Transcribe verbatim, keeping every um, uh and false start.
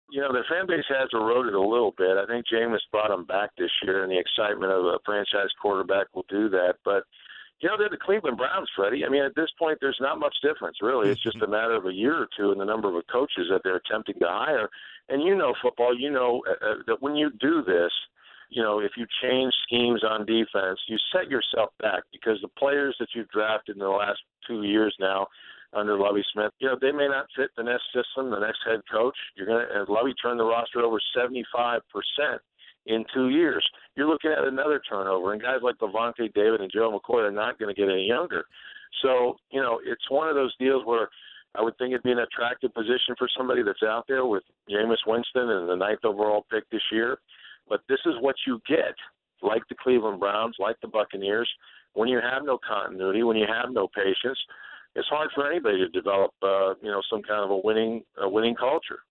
you know, the fan base has eroded a little bit. I think Jameis brought him back this year, and the excitement of a franchise quarterback will do that. But, you know, they're the Cleveland Browns, Freddie. I mean, at this point, there's not much difference, really. It's just a matter of a year or two in the number of coaches that they're attempting to hire. And you know football, you know uh, that when you do this, you know, if you change schemes on defense, you set yourself back because the players that you've drafted in the last two years now under Lovie Smith, you know, they may not fit the next system, the next head coach. You're going to, Lovie turned the roster over seventy-five percent in two years. You're looking at another turnover, and guys like Levante David and Joe McCoy are not going to get any younger. So, you know, it's one of those deals where I would think it'd be an attractive position for somebody that's out there with Jameis Winston and the ninth overall pick this year. But this is what you get, like the Cleveland Browns, like the Buccaneers, when you have no continuity, when you have no patience. It's hard for anybody to develop, uh, you know, some kind of a winning, a winning culture.